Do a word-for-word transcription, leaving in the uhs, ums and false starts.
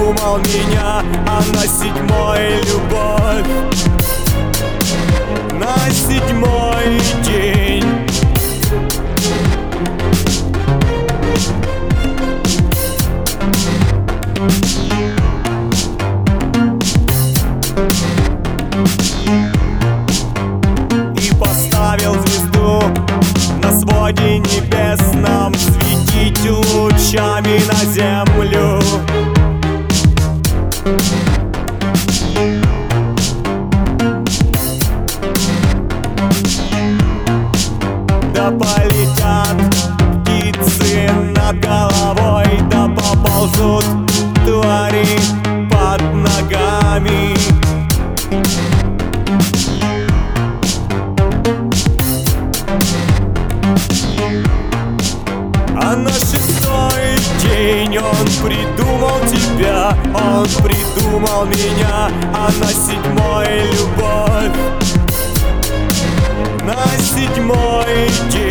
придумал меня, а на седьмой любовь. На седьмой день. И поставил звезду на своде небесном, светить лучами на землю. Да полетят птицы над головой, да поползут твари под ногами. А на шестой день он придумал тебя, он придумал меня, а на седьмой любовь. На седьмой день.